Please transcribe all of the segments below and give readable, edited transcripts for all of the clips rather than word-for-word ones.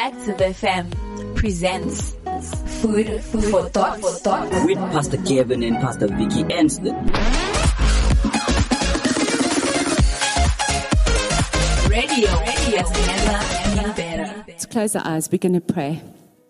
Active FM presents Food for Thought. With Pastor Kevin and Pastor Vicky Anston. Radio has never been better. Let's close our eyes. We're going to pray.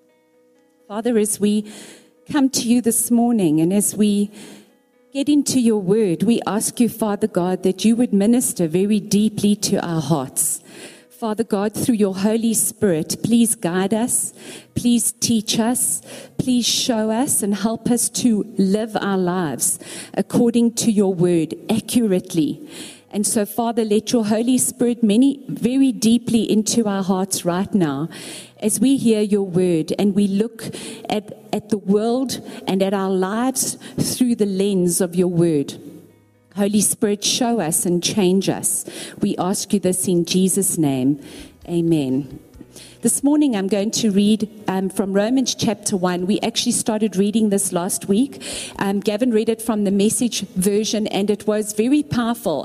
Father, as we come to you this morning and as we get into your word, we ask you, Father God, that you would minister very deeply to our hearts. Father God, through your Holy Spirit, please guide us, please teach us, please show us and help us to live our lives according to your word accurately. And so, Father, let your Holy Spirit very deeply into our hearts right now as we hear your word and we look at the world and at our lives through the lens of your word. Holy Spirit, show us and change us. We ask you this in Jesus' name. Amen. This morning I'm going to read from Romans chapter 1. We actually started reading this last week. Gavin read it from the Message version and it was very powerful,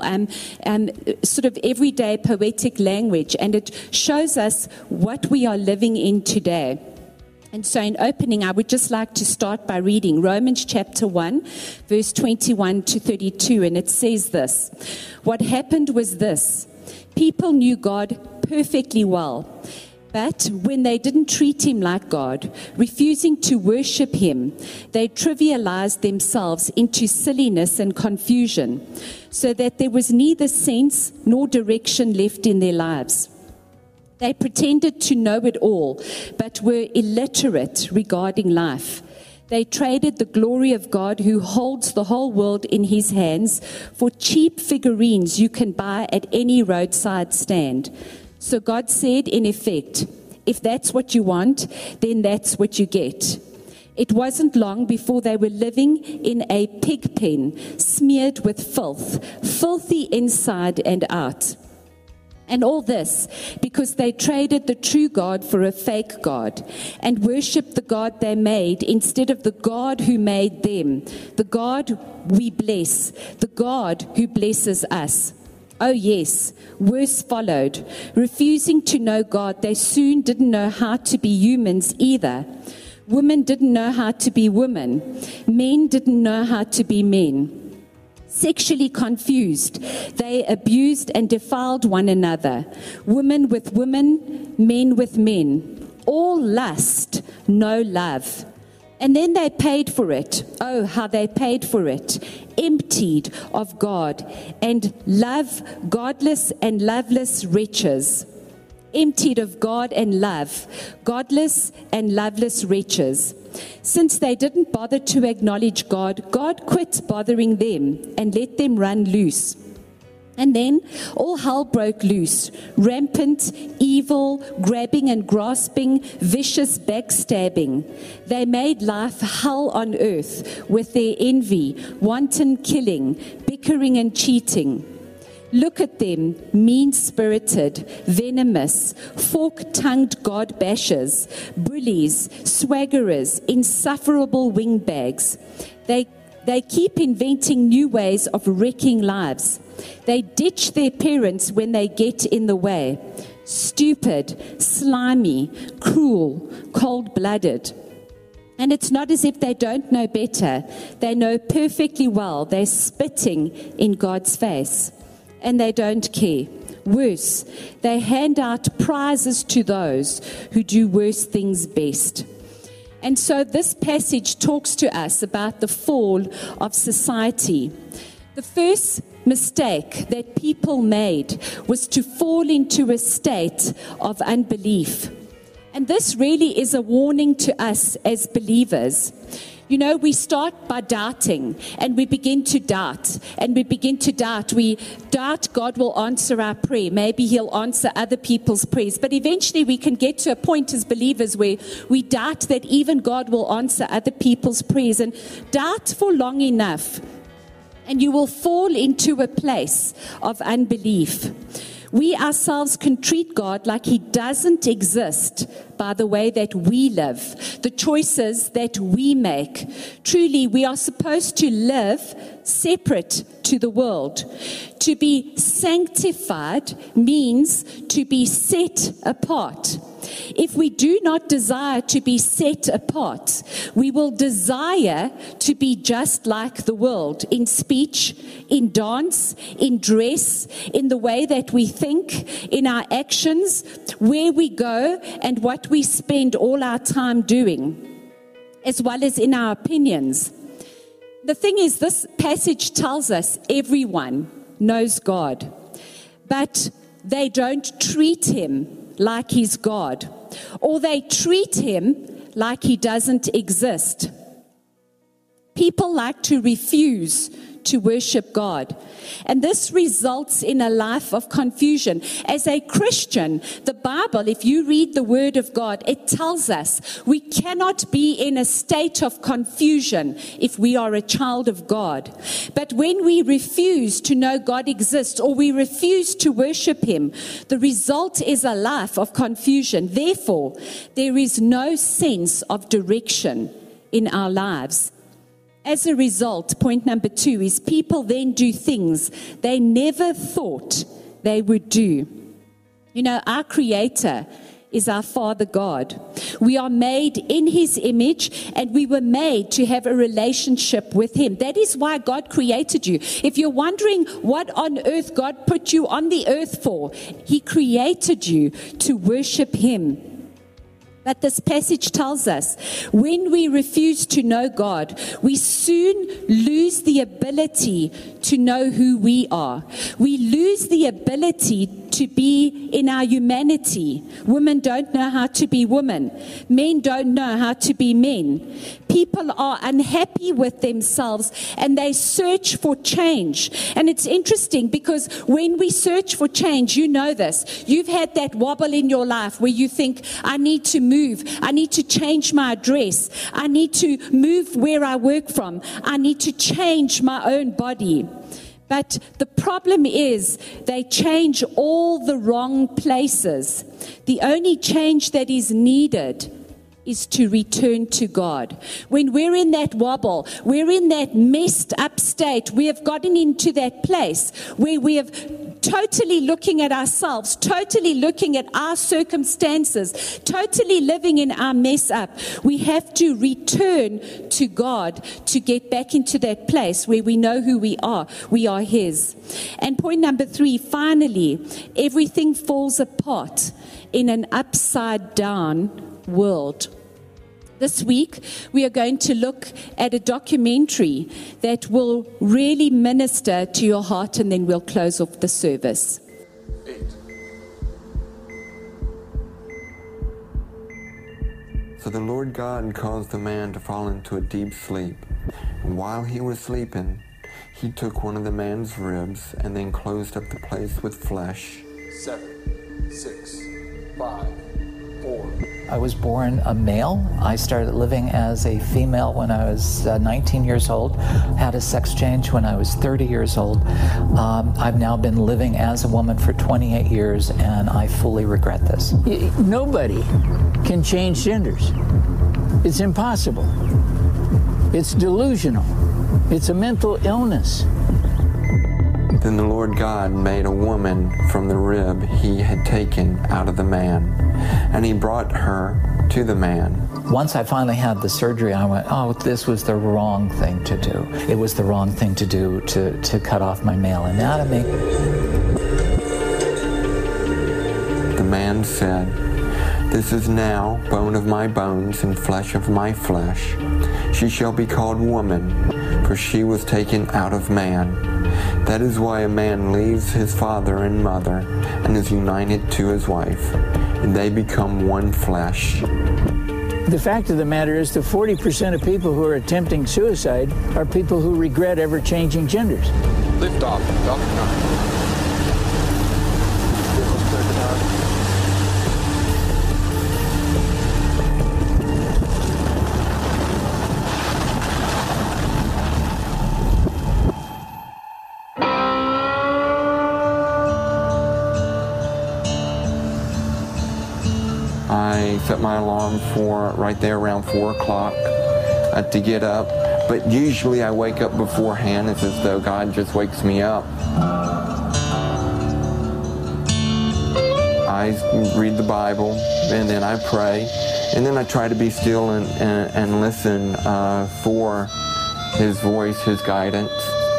sort of everyday poetic language, and it shows us what we are living in today. And so in opening, I would just like to start by reading Romans chapter 1, verse 21 to 32. And it says this: what happened was this. People knew God perfectly well. But when they didn't treat him like God, refusing to worship him, they trivialized themselves into silliness and confusion, so that there was neither sense nor direction left in their lives. They pretended to know it all, but were illiterate regarding life. They traded the glory of God, who holds the whole world in his hands, for cheap figurines you can buy at any roadside stand. So God said, in effect, if that's what you want, then that's what you get. It wasn't long before they were living in a pig pen, smeared with filth, filthy inside and out. And all this because they traded the true God for a fake God and worshipped the God they made instead of the God who made them, the God we bless, the God who blesses us. Oh yes, worse followed. Refusing to know God, they soon didn't know how to be humans either. Women didn't know how to be women. Men didn't know how to be men. Sexually confused, they abused and defiled one another. Women with women, men with men. All lust, no love. And then they paid for it. Oh, how they paid for it. Emptied of God and love, godless and loveless wretches. Emptied of God and love, godless and loveless wretches. Since they didn't bother to acknowledge God, God quit bothering them and let them run loose. And then all hell broke loose. Rampant, evil, grabbing and grasping, vicious backstabbing. They made life hell on earth with their envy, wanton killing, bickering and cheating. Look at them, mean-spirited, venomous, fork-tongued God-bashers, bullies, swaggerers, insufferable wingbags. They keep inventing new ways of wrecking lives. They ditch their parents when they get in the way. Stupid, slimy, cruel, cold-blooded. And it's not as if they don't know better. They know perfectly well they're spitting in God's face. And they don't care. Worse, they hand out prizes to those who do worse things best. And so this passage talks to us about the fall of society. The first mistake that people made was to fall into a state of unbelief. And this really is a warning to us as believers. You know, we start by doubting, and we begin to doubt, and we begin to doubt. We doubt God will answer our prayer. Maybe he'll answer other people's prayers. But eventually we can get to a point as believers where we doubt that even God will answer other people's prayers. And doubt for long enough, and you will fall into a place of unbelief. We ourselves can treat God like he doesn't exist by the way that we live, the choices that we make. Truly, we are supposed to live separate to the world. To be sanctified means to be set apart. if we do not desire to be set apart, we will desire to be just like the world in speech, in dance, in dress, in the way that we think, in our actions, where we go, and what we spend all our time doing, as well as in our opinions. The thing is, this passage tells us everyone knows God, but they don't treat him like he's God, or they treat him like he doesn't exist. People like to refuse to worship God, and this results in a life of confusion. As a Christian, the Bible, if you read the Word of God, it tells us we cannot be in a state of confusion if we are a child of God. But when we refuse to know God exists, or we refuse to worship him, the result is a life of confusion. Therefore, there is no sense of direction in our lives. As a result, point number 2 is people then do things they never thought they would do. You know, our Creator is our Father God. We are made in his image, and we were made to have a relationship with him. That is why God created you. If you're wondering what on earth God put you on the earth for, he created you to worship him. But this passage tells us when we refuse to know God, we soon lose the ability to know who we are. We lose the ability to be in our humanity. Women don't know how to be women. Men don't know how to be men. People are unhappy with themselves, and they search for change. And it's interesting because when we search for change, you know this. You've had that wobble in your life where you think, I need to move. I need to change my address. I need to move where I work from. I need to change my own body. But the problem is they change all the wrong places. The only change that is needed is to return to God. When we're in that wobble, we're in that messed up state, we have gotten into that place where we have totally looking at ourselves, totally looking at our circumstances, totally living in our mess up. We have to return to God to get back into that place where we know who we are. We are his. And point number 3, finally, everything falls apart in an upside down world. This week, we are going to look at a documentary that will really minister to your heart, and then we'll close off the service. 8. So the Lord God caused the man to fall into a deep sleep. And while he was sleeping, he took one of the man's ribs and then closed up the place with flesh. 7, 6, 5, 4. I was born a male. I started living as a female when I was 19 years old, had a sex change when I was 30 years old. I've now been living as a woman for 28 years, and I fully regret this. Nobody can change genders. It's impossible. It's delusional. It's a mental illness. Then the Lord God made a woman from the rib he had taken out of the man, and he brought her to the man. Once I finally had the surgery, I went, oh, this was the wrong thing to do. It was the wrong thing to do to cut off my male anatomy. The man said, "This is now bone of my bones and flesh of my flesh. She shall be called woman, for she was taken out of man. That is why a man leaves his father and mother and is united to his wife, and they become one flesh." The fact of the matter is that 40% of people who are attempting suicide are people who regret ever changing genders. Lift off, Falcon 9. I set my alarm for right there around 4 o'clock to get up, but usually I wake up beforehand. It's as though God just wakes me up. I read the Bible, and then I pray, and then I try to be still and listen for His voice, His guidance.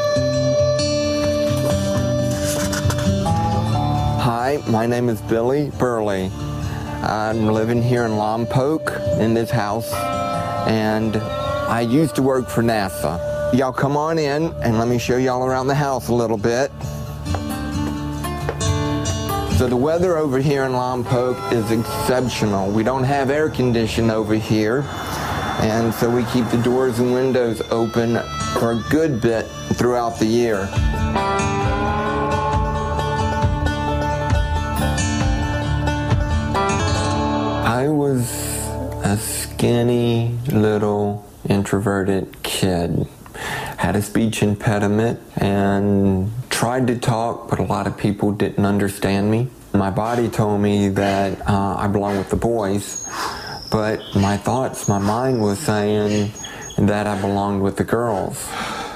Hi, my name is Billy Burley. I'm living here in Lompoc in this house, and I used to work for NASA. Y'all come on in and let me show y'all around the house a little bit. So the weather over here in Lompoc is exceptional. We don't have air conditioning over here, and so we keep the doors and windows open for a good bit throughout the year. I was a skinny little introverted kid. Had a speech impediment and tried to talk, but a lot of people didn't understand me. My body told me that I belong with the boys, but my thoughts, my mind was saying that I belonged with the girls.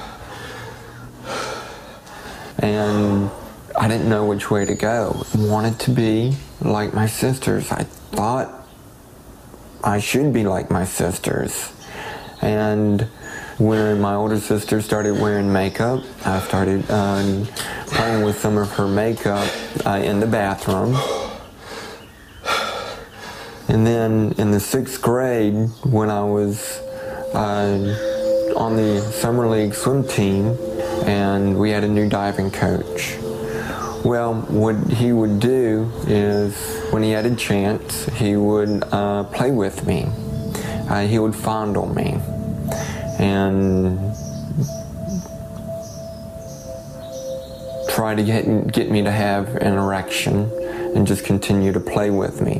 And I didn't know which way to go. I wanted to be like my sisters. I thought I should be like my sisters. And when my older sister started wearing makeup, I started playing with some of her makeup in the bathroom. And then in the 6th grade, when I was on the Summer League swim team, and we had a new diving coach. Well, what he would do is, when he had a chance, he would play with me. He would fondle me and try to get me to have an erection and just continue to play with me.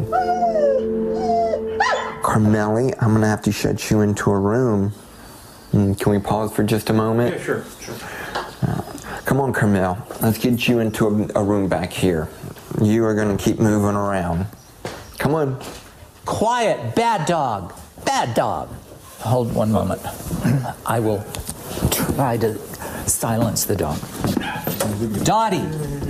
Carmelli, I'm gonna have to shut you into a room. Can we pause for just a moment? Yeah, sure. Come on, Carmel, let's get you into a room back here. You are gonna keep moving around. Come on. Quiet, bad dog, bad dog. Hold one moment. I will try to silence the dog. Dottie,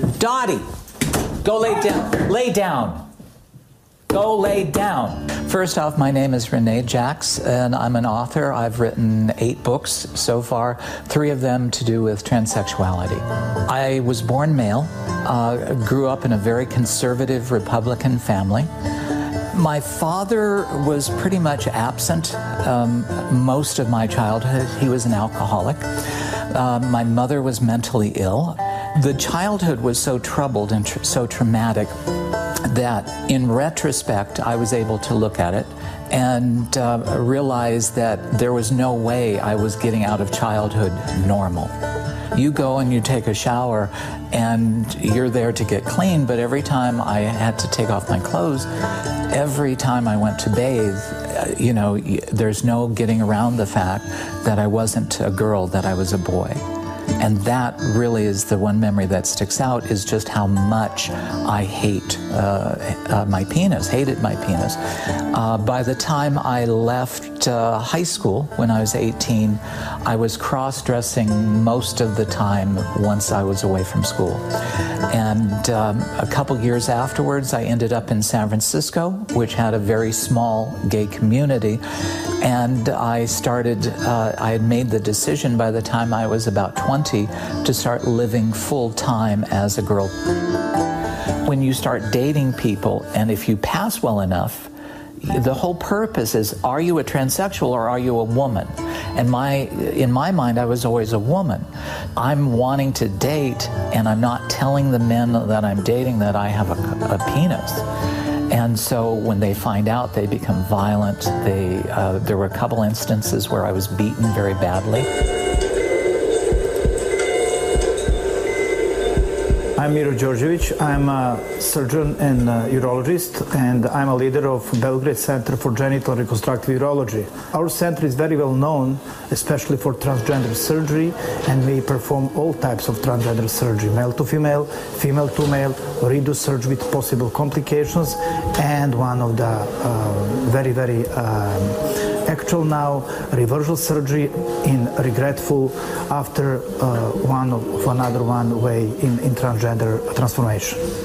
go lay down, lay down. Go lay down. First off, my name is Renee Jacks, and I'm an author. I've written 8 books so far, 3 of them to do with transsexuality. I was born male, grew up in a very conservative Republican family. My father was pretty much absent most of my childhood. He was an alcoholic. My mother was mentally ill. The childhood was so troubled and so traumatic that in retrospect, I was able to look at it and realize that there was no way I was getting out of childhood normal. You go and you take a shower and you're there to get clean, but every time I had to take off my clothes, every time I went to bathe, there's no getting around the fact that I wasn't a girl, that I was a boy. And that really is the one memory that sticks out, is just how much I hate my penis, hated my penis. By the time I left high school, when I was 18, I was cross-dressing most of the time once I was away from school. And a couple years afterwards, I ended up in San Francisco, which had a very small gay community. And I had made the decision by the time I was about 20 to start living full-time as a girl. When you start dating people, and if you pass well enough, the whole purpose is, are you a transsexual or are you a woman? And in my mind, I was always a woman. I'm wanting to date, and I'm not telling the men that I'm dating that I have a penis. And so when they find out, they become violent. There were a couple instances where I was beaten very badly. I'm Miro Đorđević. I'm a surgeon and a urologist, and I'm a leader of Belgrade Center for Genital Reconstructive Urology. Our center is very well known, especially for transgender surgery, and we perform all types of transgender surgery, male to female to male, redo surgery with possible complications, and one of the very actual now reversal surgery in regretful after another way in transgender transformation.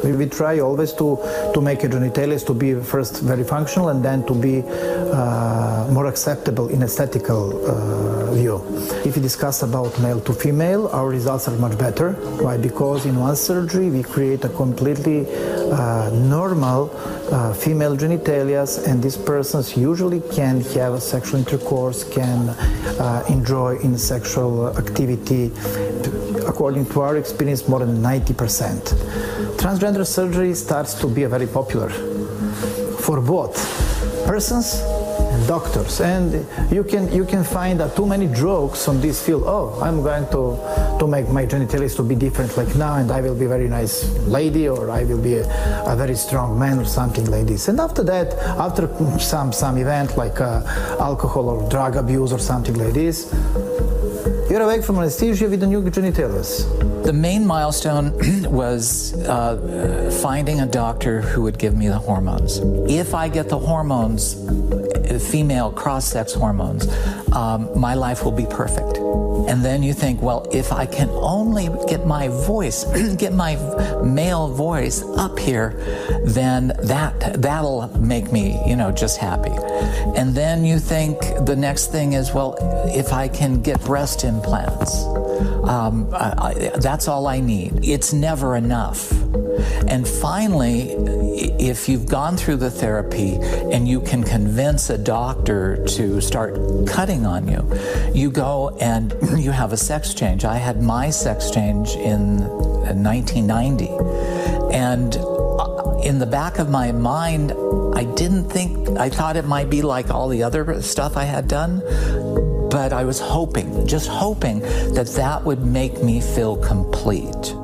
We try always to make a genitalia to be first very functional and then to be more acceptable in aesthetical view. If we discuss about male to female, our results are much better. Why? Because in one surgery we create a completely normal female genitalia, and these persons usually can have sexual intercourse, can enjoy in sexual activity. According to our experience, more than 90%. Transgender surgery starts to be very popular for both persons and doctors, and you can find too many jokes on this field. Oh, I'm going to make my genitalia to be different like now, and I will be a very nice lady, or I will be a very strong man, or something like this. And after that, after some event like alcohol or drug abuse or something like this, you're awake from anesthesia with the new genitalia. The main milestone was finding a doctor who would give me the hormones. If I get the hormones, female cross-sex hormones, my life will be perfect. And then you think, well, if I can only get my voice, get my male voice up here, then that'll make me, just happy. And then you think the next thing is, well, if I can get breast implants, that's all I need. It's never enough. And finally, if you've gone through the therapy and you can convince a doctor to start cutting on you, you go and you have a sex change. I had my sex change in 1990. And in the back of my mind, I thought it might be like all the other stuff I had done, but I was just hoping that would make me feel complete.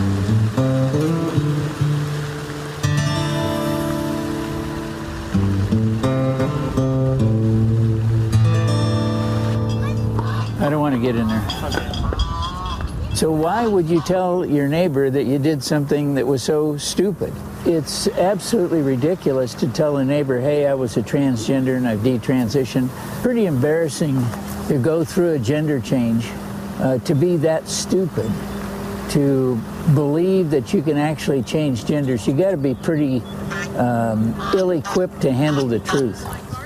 I don't want to get in there. So why would you tell your neighbor that you did something that was so stupid? It's absolutely ridiculous to tell a neighbor, hey, I was a transgender and I've detransitioned. Pretty embarrassing to go through a gender change, to be that stupid, to believe that you can actually change genders. You got to be pretty ill-equipped to handle the truth.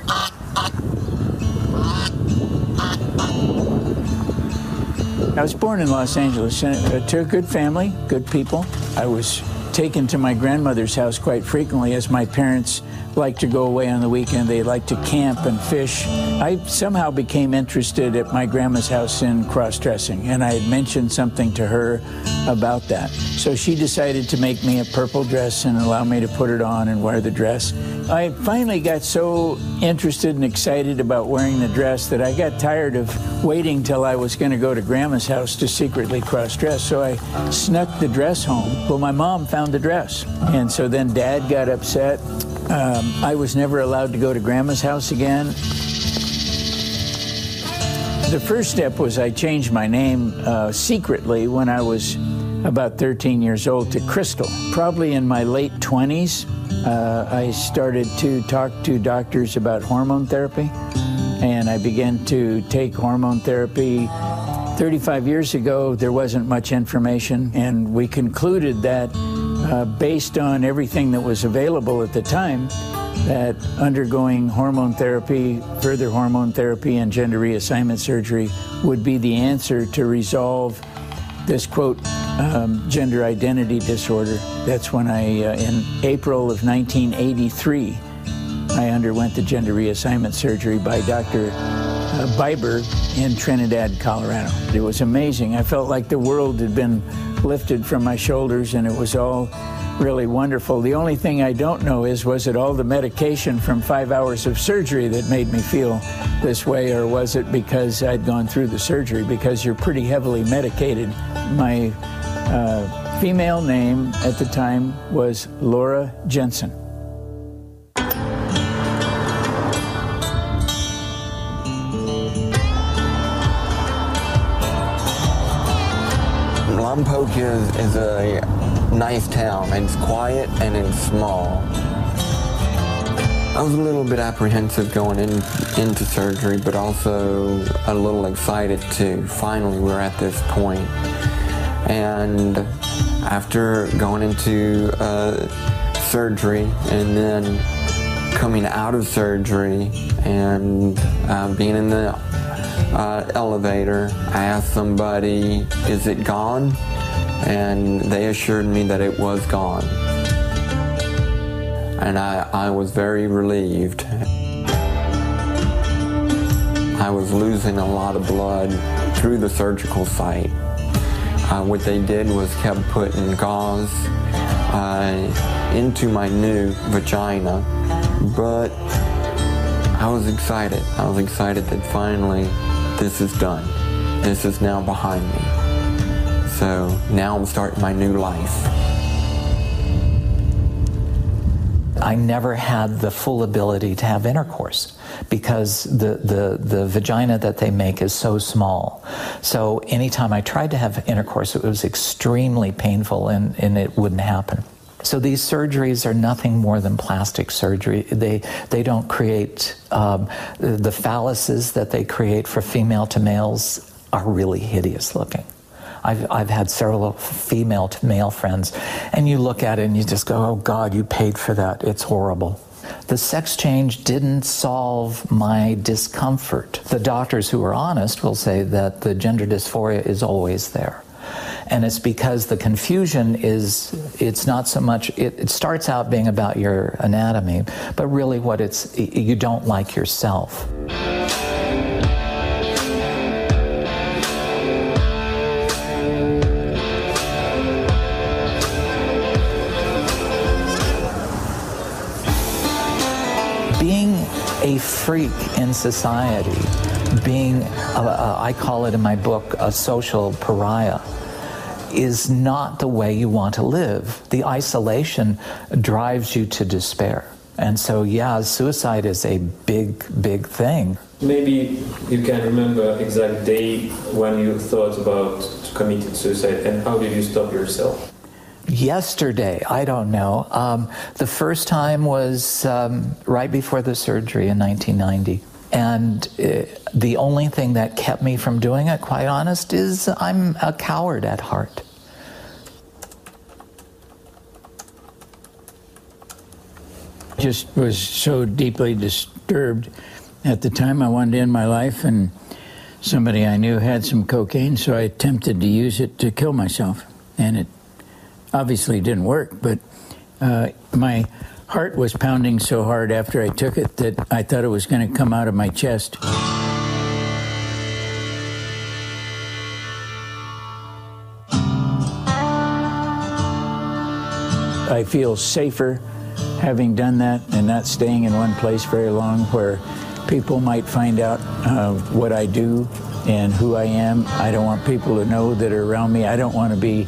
I was born in Los Angeles to a good family, good people. I was taken to my grandmother's house quite frequently, as my parents liked to go away on the weekend. They liked to camp and fish. I somehow became interested at my grandma's house in cross-dressing, and I had mentioned something to her about that. So she decided to make me a purple dress and allow me to put it on and wear the dress. I finally got so interested and excited about wearing the dress that I got tired of waiting till I was going to go to Grandma's house to secretly cross-dress. So I snuck the dress home. Well, my mom found the dress. And so then Dad got upset. I was never allowed to go to Grandma's house again. The first step was I changed my name secretly when I was about 13 years old to Crystal. Probably in my late 20s, I started to talk to doctors about hormone therapy, and I began to take hormone therapy. 35 years ago, there wasn't much information, and we concluded that based on everything that was available at the time, that undergoing hormone therapy, further hormone therapy, and gender reassignment surgery would be the answer to resolve this, quote, gender identity disorder. That's when in April of 1983, I underwent the gender reassignment surgery by Dr. Byberg in Trinidad, Colorado. It was amazing. I felt like the world had been lifted from my shoulders, and it was all really wonderful. The only thing I don't know is, was it all the medication from 5 hours of surgery that made me feel this way, or was it because I'd gone through the surgery? Because you're pretty heavily medicated. My female name at the time was Laura Jensen. Lompoc is a nice town, and it's quiet and it's small. I was a little bit apprehensive going into surgery, but also a little excited too. Finally, we're at this point. And after going into surgery and then coming out of surgery and being in the elevator, I asked somebody, "Is it gone?" And they assured me that it was gone. And I was very relieved. I was losing a lot of blood through the surgical site. What they did was kept putting gauze into my new vagina, but I was excited. I was excited that finally this is done. This is now behind me. So now I'm starting my new life. I never had the full ability to have intercourse because the vagina that they make is so small. So anytime I tried to have intercourse, it was extremely painful and it wouldn't happen. So these surgeries are nothing more than plastic surgery. They don't create, the phalluses that they create for female to males are really hideous looking. I've had several female to male friends, and you look at it and you just go, oh God, you paid for that. It's horrible. The sex change didn't solve my discomfort. The doctors who are honest will say that the gender dysphoria is always there. And it's because the confusion is, it's not so much, it starts out being about your anatomy, but really what it's, you don't like yourself. Being a freak in society, being, I call it in my book, a social pariah, is not the way you want to live. The isolation drives you to despair. And so, yeah, suicide is a big, big thing. Maybe you can remember exact day when you thought about committing suicide, and how did you stop yourself? Yesterday, I don't know. The first time was right before the surgery in 1990. And the only thing that kept me from doing it, quite honest, is I'm a coward at heart. Just was so deeply disturbed. At the time, I wanted to end my life, and somebody I knew had some cocaine, so I attempted to use it to kill myself. And it obviously didn't work, but my heart was pounding so hard after I took it that I thought it was going to come out of my chest. I feel safer having done that and not staying in one place very long where people might find out what I do and who I am. I don't want people to know that are around me. I don't want to be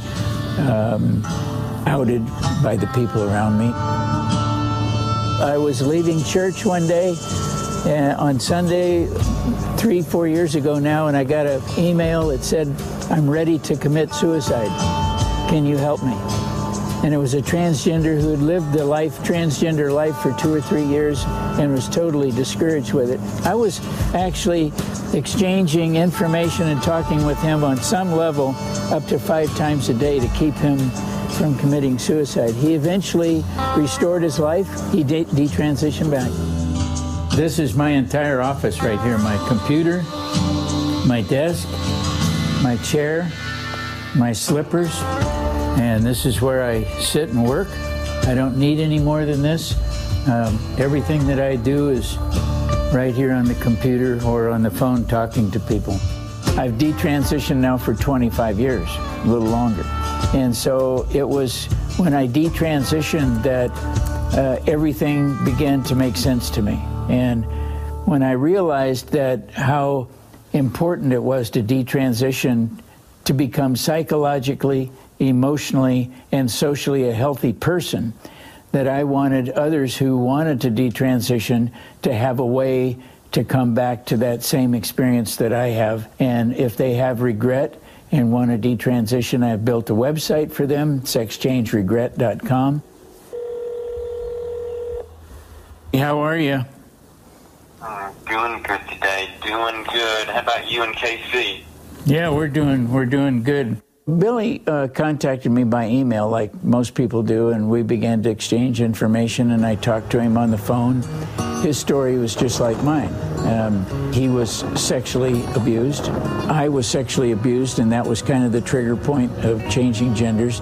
outed by the people around me. I was leaving church one day on Sunday 3-4 years ago now, and I got an email that said, "I'm ready to commit suicide. Can you help me?" And it was a transgender who had lived the transgender life for 2 or 3 years and was totally discouraged with it. I was actually exchanging information and talking with him on some level up to 5 times a day to keep him from committing suicide. He eventually restored his life. He detransitioned back. This is my entire office right here. My computer, my desk, my chair, my slippers, and this is where I sit and work. I don't need any more than this. Everything that I do is right here on the computer or on the phone talking to people. I've detransitioned now for 25 years, a little longer. And so it was when I detransitioned that everything began to make sense to me. And when I realized that how important it was to detransition to become psychologically, emotionally, and socially a healthy person, that I wanted others who wanted to detransition to have a way to come back to that same experience that I have. And if they have regret and want to detransition, I've built a website for them, sexchangeregret.com. How are you? Doing good today. Doing good. How about you and KC? Yeah, we're doing good. Billy contacted me by email like most people do, and we began to exchange information, and I talked to him on the phone. His story was just like mine. He was sexually abused. I was sexually abused, and that was kind of the trigger point of changing genders.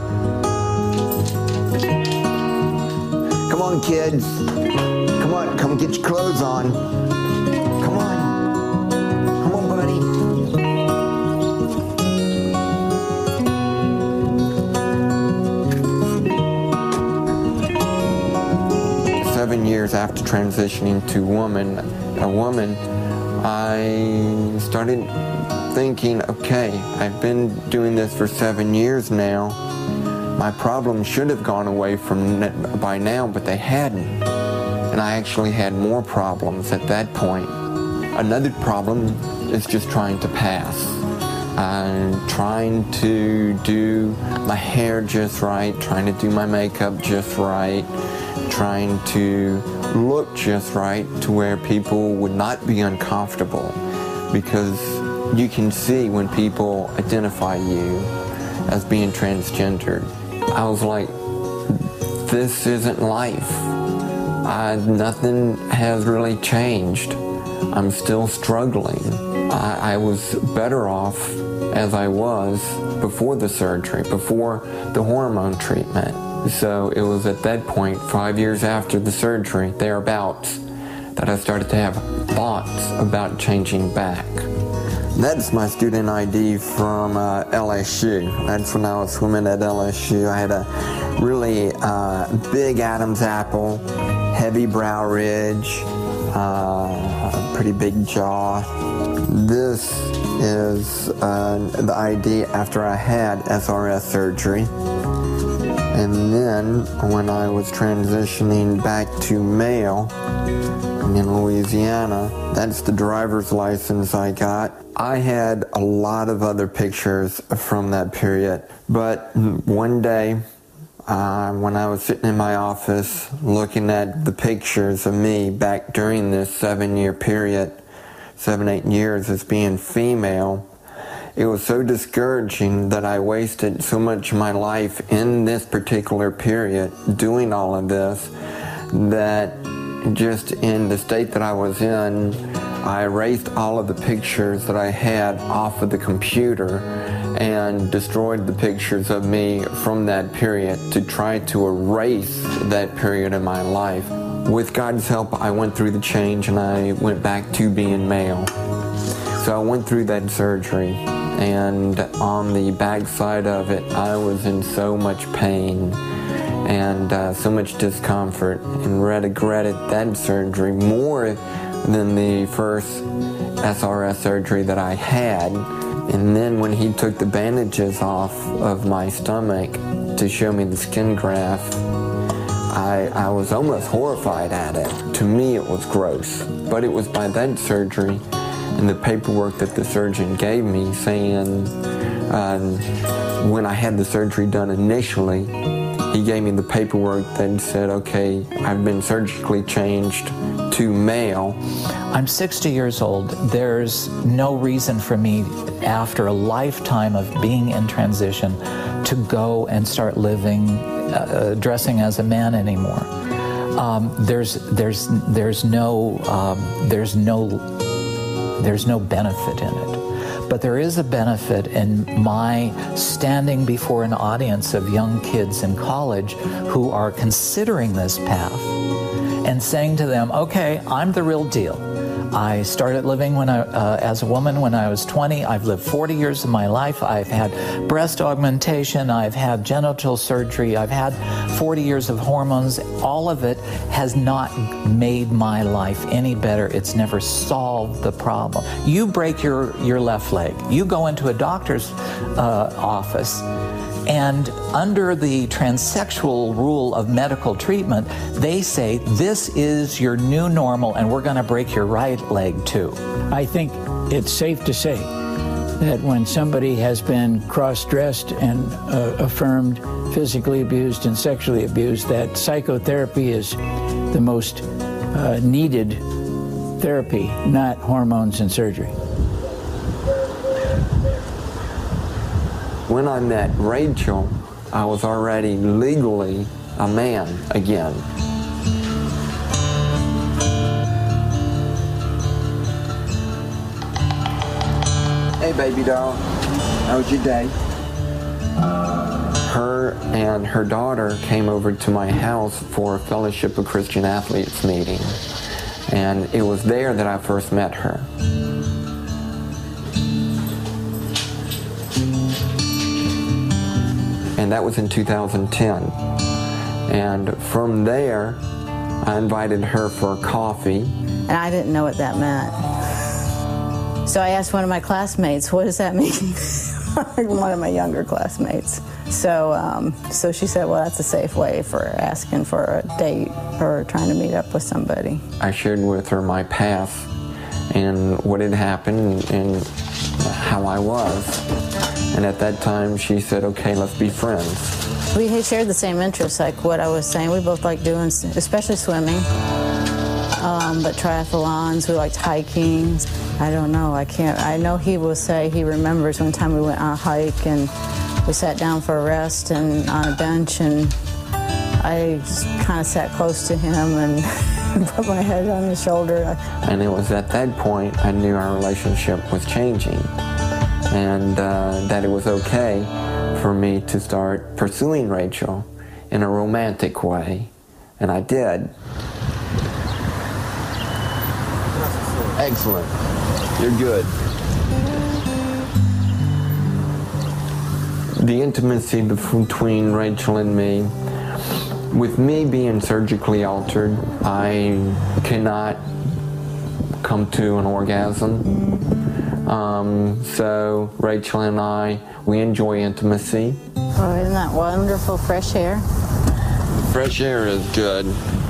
Come on, kids. Come on, come get your clothes on. Come on. Come on, buddy. 7 years after transitioning to a woman, I started thinking, okay, I've been doing this for 7 years now. My problems should have gone away by now, but they hadn't. And I actually had more problems at that point. Another problem is just trying to pass. Trying to do my hair just right, trying to do my makeup just right, trying to look just right to where people would not be uncomfortable, because you can see when people identify you as being transgendered. I was like, this isn't life. Nothing has really changed. I'm still struggling. I was better off as I was before the surgery, before the hormone treatment. So it was at that point, 5 years after the surgery, thereabouts, that I started to have thoughts about changing back. That's my student ID from LSU. That's when I was swimming at LSU. I had a really big Adam's apple, heavy brow ridge, pretty big jaw. This is the ID after I had SRS surgery. And then when I was transitioning back to male in Louisiana, that's the driver's license I got. I had a lot of other pictures from that period, but one day when I was sitting in my office looking at the pictures of me back during this 7-year period, 7-8 years as being female, it was so discouraging that I wasted so much of my life in this particular period doing all of this, that just in the state that I was in, I erased all of the pictures that I had off of the computer and destroyed the pictures of me from that period to try to erase that period in my life. With God's help, I went through the change and I went back to being male. So I went through that surgery, and on the backside of it, I was in so much pain and so much discomfort, and regretted that surgery more than the first SRS surgery that I had. And then when he took the bandages off of my stomach to show me the skin graft, I was almost horrified at it. To me, it was gross. But it was by that surgery and the paperwork that the surgeon gave me saying, when I had the surgery done initially, he gave me the paperwork that said, okay, I've been surgically changed to male. I'm 60 years old. There's no reason for me, after a lifetime of being in transition, to go and start living, dressing as a man anymore. There's no benefit in it. But there is a benefit in my standing before an audience of young kids in college who are considering this path and saying to them, okay, I'm the real deal. I started living as a woman when I was 20. I've lived 40 years of my life. I've had breast augmentation. I've had genital surgery. I've had 40 years of hormones. All of it has not made my life any better. It's never solved the problem. You break your left leg. You go into a doctor's office, and under the transsexual rule of medical treatment, they say, this is your new normal, and we're going to break your right leg too. I think it's safe to say that when somebody has been cross-dressed and affirmed physically abused and sexually abused, that psychotherapy is the most needed therapy, not hormones and surgery. when I met Rachel, I was already legally a man again. Hey, baby doll. How was your day? Her and her daughter came over to my house for a Fellowship of Christian Athletes meeting. And it was there that I first met her. And that was in 2010. And from there, I invited her for a coffee. And I didn't know what that meant. So I asked one of my classmates, what does that mean? One of my younger classmates. So she said, well, that's a safe way for asking for a date or trying to meet up with somebody. I shared with her my past and what had happened and how I was. And at that time, she said, okay, let's be friends. We had shared the same interests, like what I was saying. We both like doing, especially swimming, but triathlons, we liked hiking. I don't know, I know he will say he remembers one time we went on a hike and we sat down for a rest and on a bench, and I just kind of sat close to him and put my head on his shoulder. And it was at that point I knew our relationship was changing, and that it was okay for me to start pursuing Rachel in a romantic way, and I did. Excellent. You're good. The intimacy between Rachel and me, with me being surgically altered, I cannot come to an orgasm. So Rachel and I, we enjoy intimacy. Oh, isn't that wonderful, fresh air? Fresh air is good.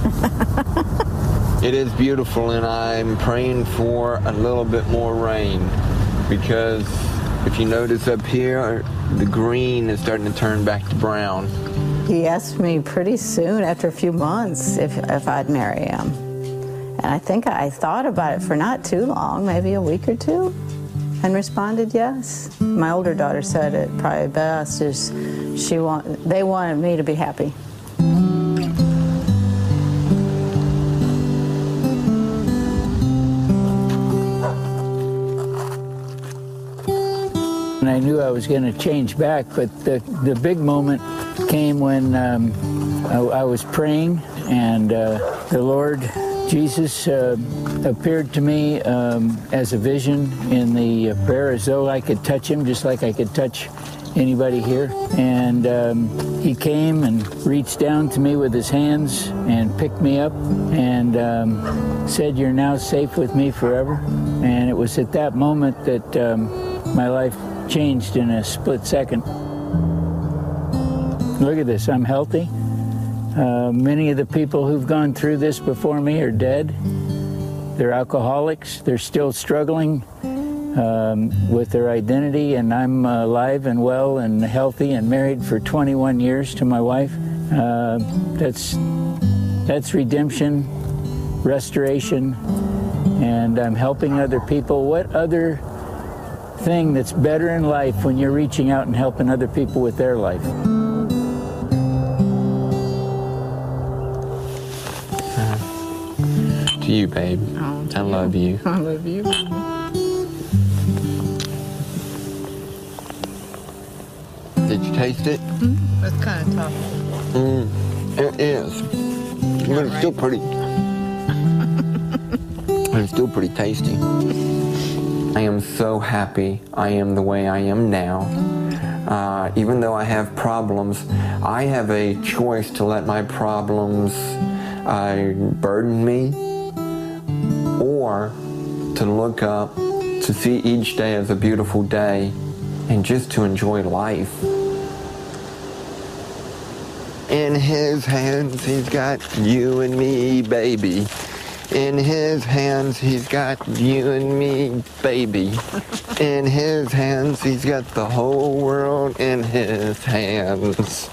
It is beautiful, and I'm praying for a little bit more rain, because if you notice up here, the green is starting to turn back to brown. He asked me pretty soon, after a few months, if I'd marry him. And I think I thought about it for not too long, maybe a week or two, and responded yes. My older daughter said it probably best, is they wanted me to be happy. And I knew I was going to change back, but the big moment came when I was praying, and the Lord Jesus appeared to me as a vision in the prayer, as though I could touch him, just like I could touch anybody here. And he came and reached down to me with his hands and picked me up and said, "You're now safe with me forever." And it was at that moment that my life changed in a split second. Look at this, I'm healthy. Many of the people who've gone through this before me are dead. They're alcoholics. They're still struggling with their identity, and I'm alive and well and healthy and married for 21 years to my wife. That's redemption, restoration, and I'm helping other people. What other thing that's better in life when you're reaching out and helping other people with their life? To you, babe. Oh, I love you. I love you. Did you taste it? It's kind of tough. It is. But it's still pretty. It's still pretty tasty. I am so happy I am the way I am now. Even though I have problems, I have a choice to let my problems burden me, or to look up, to see each day as a beautiful day, and just to enjoy life. In his hands, he's got you and me, baby. In his hands, he's got you and me, baby. In his hands, he's got the whole world in his hands.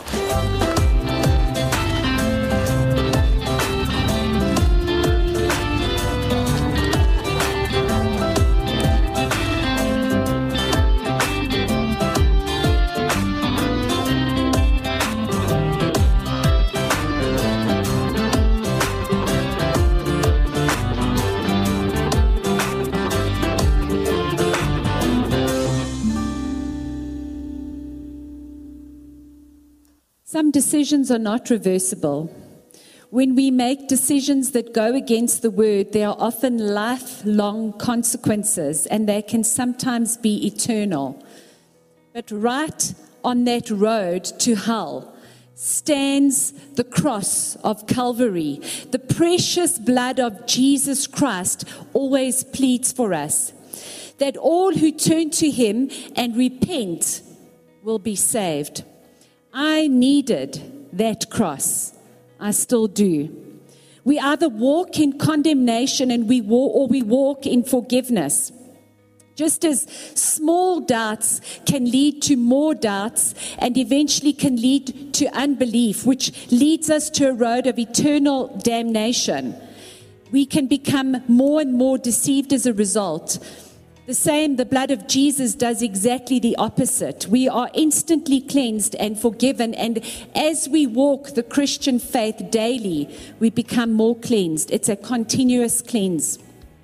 Some decisions are not reversible. When we make decisions that go against the word, there are often lifelong consequences, and they can sometimes be eternal. But right on that road to hell stands the cross of Calvary. The precious blood of Jesus Christ always pleads for us, that all who turn to him and repent will be saved. I needed that cross. I still do. We either walk in condemnation and we walk in forgiveness. Just as small doubts can lead to more doubts and eventually can lead to unbelief, which leads us to a road of eternal damnation, we can become more and more deceived as a result. The blood of Jesus does exactly the opposite. We are instantly cleansed and forgiven, and as we walk the Christian faith daily, we become more cleansed. It's a continuous cleanse.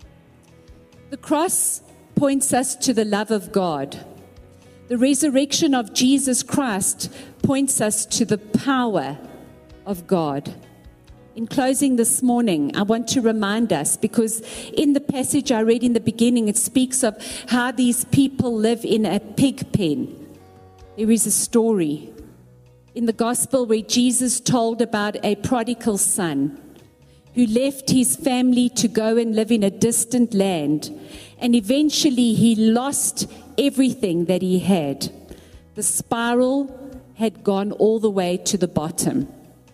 The cross points us to the love of God. The resurrection of Jesus Christ points us to the power of God. In closing this morning, I want to remind us, because in the passage I read in the beginning, it speaks of how these people live in a pig pen. There is a story in the gospel where Jesus told about a prodigal son who left his family to go and live in a distant land, and eventually he lost everything that he had. The spiral had gone all the way to the bottom.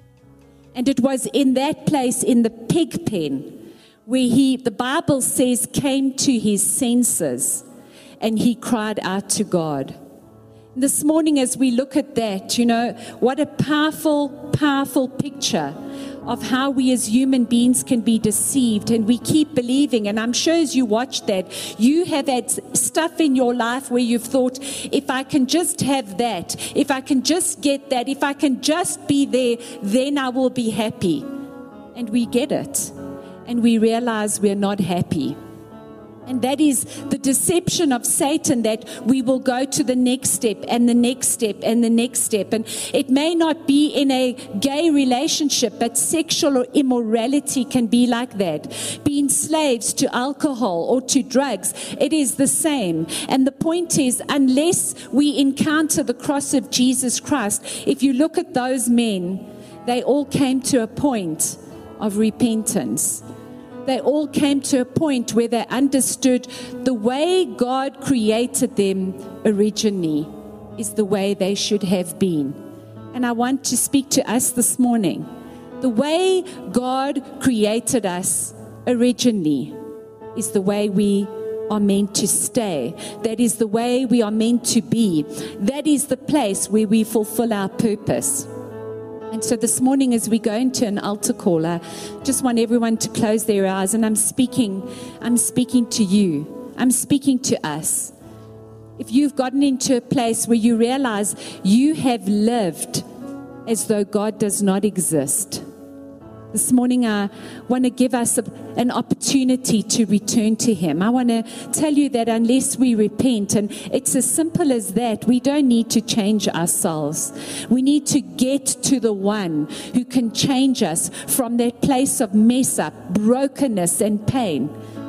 And it was in that place, in the pig pen, where he, the Bible says, came to his senses and he cried out to God. This morning, as we look at that, what a powerful, powerful picture of how we as human beings can be deceived, and we keep believing. And I'm sure as you watch that, you have had stuff in your life where you've thought, if I can just have that, if I can just get that, if I can just be there, then I will be happy. And we get it, and we realize we're not happy. And that is the deception of Satan, that we will go to the next step and the next step and the next step. And it may not be in a gay relationship, but sexual immorality can be like that. Being slaves to alcohol or to drugs, it is the same. And the point is, unless we encounter the cross of Jesus Christ, if you look at those men, they all came to a point of repentance. They all came to a point where they understood the way God created them originally is the way they should have been. And I want to speak to us this morning. The way God created us originally is the way we are meant to stay. That is the way we are meant to be. That is the place where we fulfill our purpose. And so this morning, as we go into an altar call, I just want everyone to close their eyes. And I'm speaking to you. I'm speaking to us. If you've gotten into a place where you realize you have lived as though God does not exist, this morning I want to give us an opportunity to return to Him. I want to tell you that unless we repent, and it's as simple as that, we don't need to change ourselves. We need to get to the one who can change us from that place of mess up, brokenness and pain.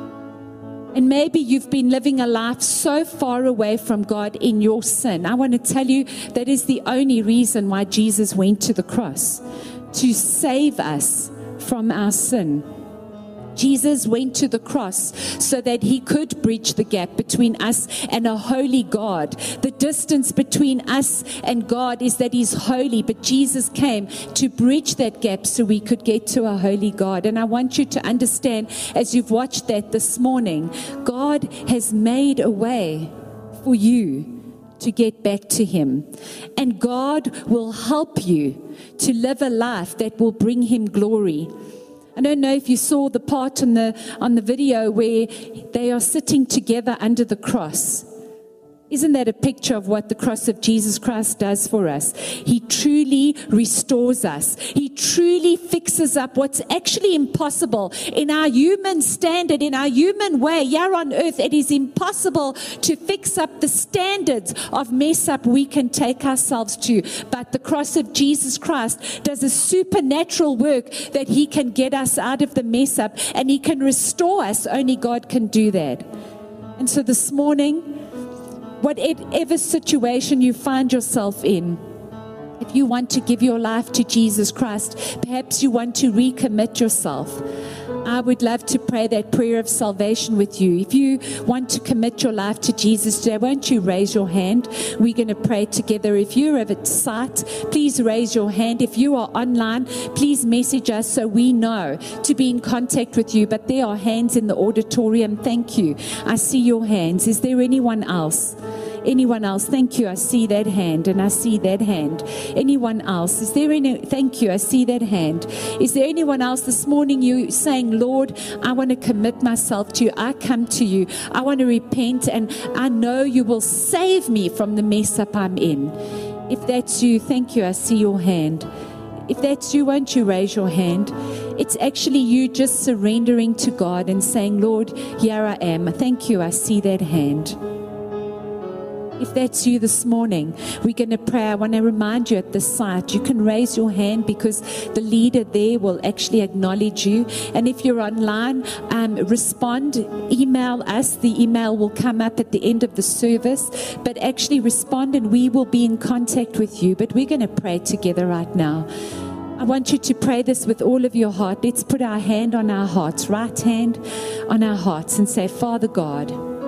And maybe you've been living a life so far away from God in your sin. I want to tell you that is the only reason why Jesus went to the cross, to save us from our sin. Jesus went to the cross so that He could bridge the gap between us and a holy God. The distance between us and God is that He's holy, but Jesus came to bridge that gap so we could get to a holy God. And I want you to understand, as you've watched that this morning, God has made a way for you to get back to Him. And God will help you to live a life that will bring Him glory. I don't know if you saw the part on the video where they are sitting together under the cross. Isn't that a picture of what the cross of Jesus Christ does for us? He truly restores us. He truly fixes up what's actually impossible. In our human standard, in our human way, here on earth, it is impossible to fix up the standards of mess up we can take ourselves to. But the cross of Jesus Christ does a supernatural work that He can get us out of the mess up, and He can restore us. Only God can do that. And so this morning, whatever situation you find yourself in, if you want to give your life to Jesus Christ, perhaps you want to recommit yourself, I would love to pray that prayer of salvation with you. If you want to commit your life to Jesus today, won't you raise your hand? We're going to pray together. If you're at site, please raise your hand. If you are online, please message us so we know to be in contact with you. But there are hands in the auditorium. Thank you. I see your hands. Is there anyone else? Anyone else? Thank you. I see that hand, and I see that hand. Anyone else? Is there any? Thank you. I see that hand. Is there anyone else this morning? You saying, Lord, I want to commit myself to you. I come to you. I want to repent, and I know you will save me from the mess up I'm in. If that's you, thank you. I see your hand. If that's you, won't you raise your hand? It's actually you just surrendering to God and saying, Lord, here I am. Thank you. I see that hand. If that's you this morning, we're going to pray. I want to remind you at the site, you can raise your hand because the leader there will actually acknowledge you. And if you're online, respond, email us. The email will come up at the end of the service. But actually respond and we will be in contact with you. But we're going to pray together right now. I want you to pray this with all of your heart. Let's put our hand on our hearts, right hand on our hearts, and say, Father God,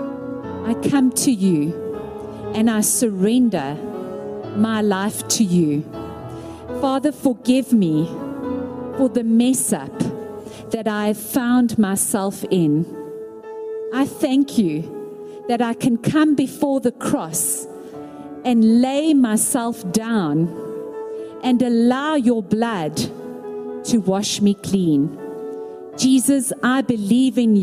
I come to you. And I surrender my life to you. Father, forgive me for the mess up that I have found myself in. I thank you that I can come before the cross and lay myself down and allow your blood to wash me clean. Jesus, I believe in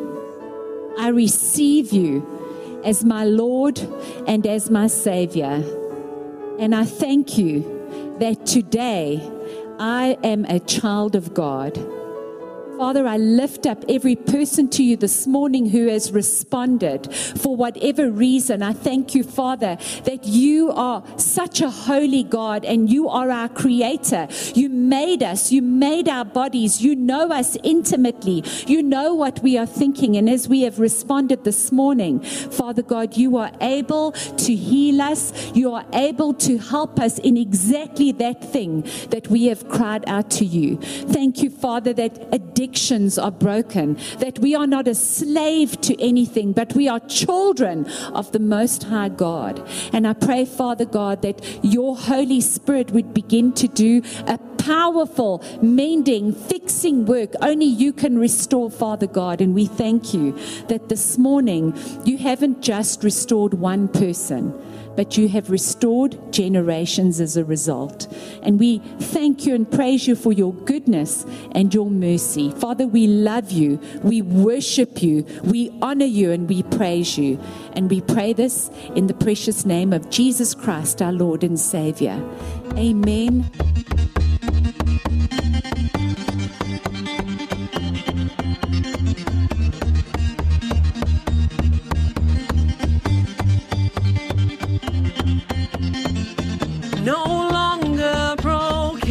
you. I receive you as my Lord and as my Savior. And I thank you that today I am a child of God. Father, I lift up every person to you this morning who has responded for whatever reason. I thank you, Father, that you are such a holy God and you are our creator. You made us. You made our bodies. You know us intimately. You know what we are thinking. And as we have responded this morning, Father God, you are able to heal us. You are able to help us in exactly that thing that we have cried out to you. Thank you, Father, that addictions are broken, that we are not a slave to anything, but we are children of the Most High God. And I pray, Father God, that your Holy Spirit would begin to do a powerful, mending, fixing work. Only you can restore, Father God. And we thank you that this morning you haven't just restored one person, but you have restored generations as a result. And we thank you and praise you for your goodness and your mercy. Father, we love you, we worship you, we honor you, and we praise you. And we pray this in the precious name of Jesus Christ, our Lord and Savior. Amen. No longer broken,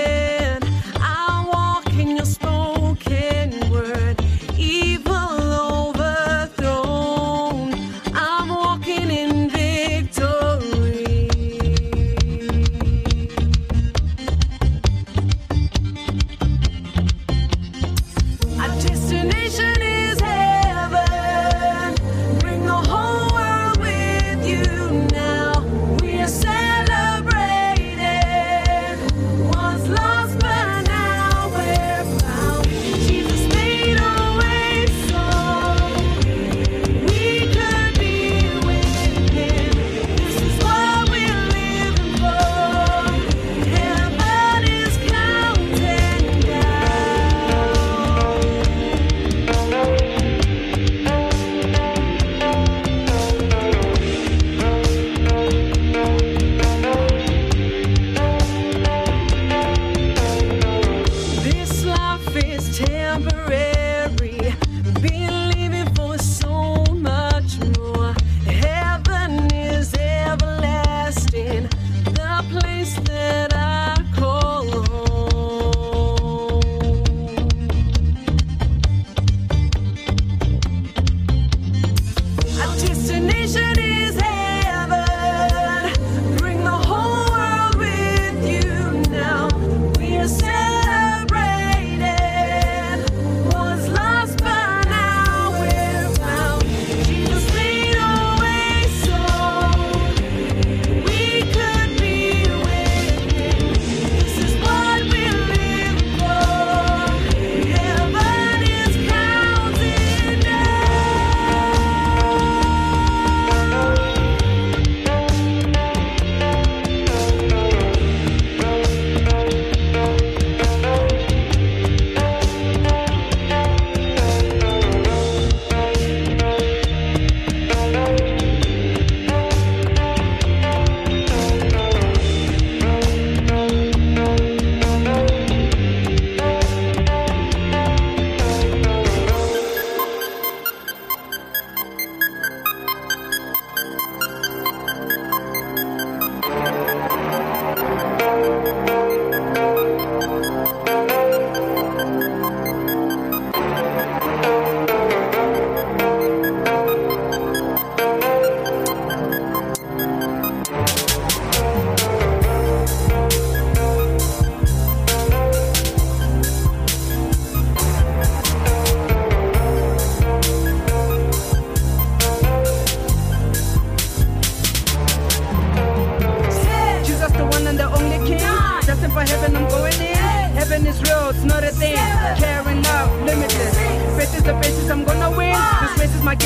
I walk in your spoken word. Evil overthrown, I'm walking in victory.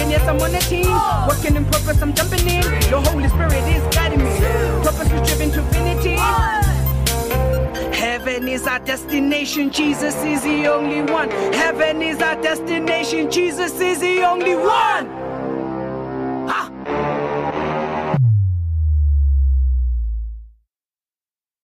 working, yes, I'm on the team. Working in purpose, I'm jumping in. The Holy Spirit is guiding me. Purpose is driven to infinity. Heaven is our destination, Jesus is the only one. Heaven is our destination, Jesus is the only one.